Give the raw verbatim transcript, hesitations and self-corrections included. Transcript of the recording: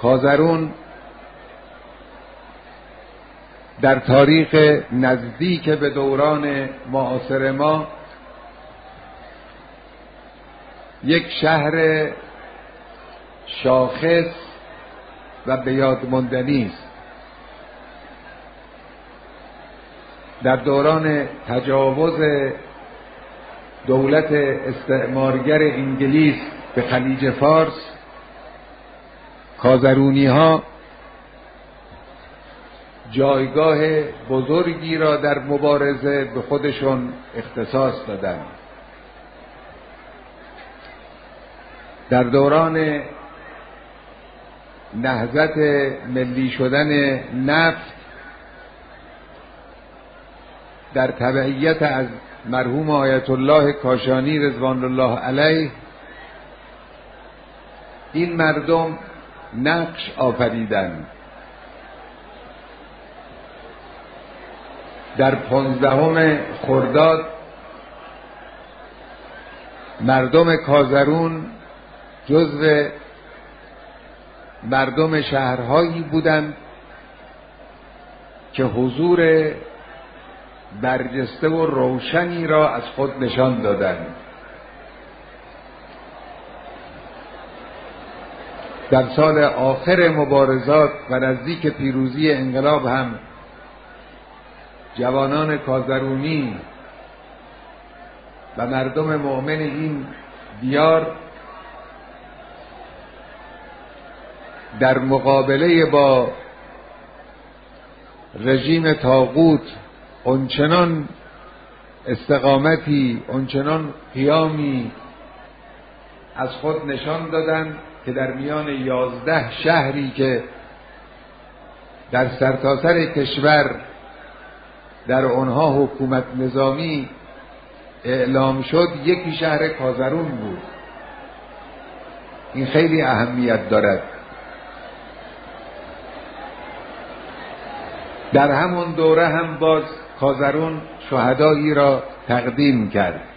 کازرون در تاریخ نزدیک به دوران معاصر ما یک شهر شاخص و به یاد ماندنی است. در دوران تجاوز دولت استعمارگر انگلیس به خلیج فارس، کازرونی ها جایگاه بزرگی را در مبارزه به خودشون اختصاص دادند. در دوران نهضت ملی شدن نفت در تبعیت از مرحوم آیت الله کاشانی رضوان الله علیه این مردم نقش آفریدند. در پانزدهم خرداد مردم کازرون جزو مردم شهرهایی بودند که حضور برجسته و روشنی را از خود نشان دادند. در سال آخر مبارزات و نزدیک پیروزی انقلاب هم جوانان کازرونی و مردم مؤمن این دیار در مقابله با رژیم طاغوت اونچنان استقامتی، اونچنان قیامی از خود نشان دادند که در میان یازده شهری که در سرتاسر کشور در آنها حکومت نظامی اعلام شد، یکی شهر کازرون بود. این خیلی اهمیت دارد. در همون دوره هم باز کازرون شهدایی را تقدیم کرد.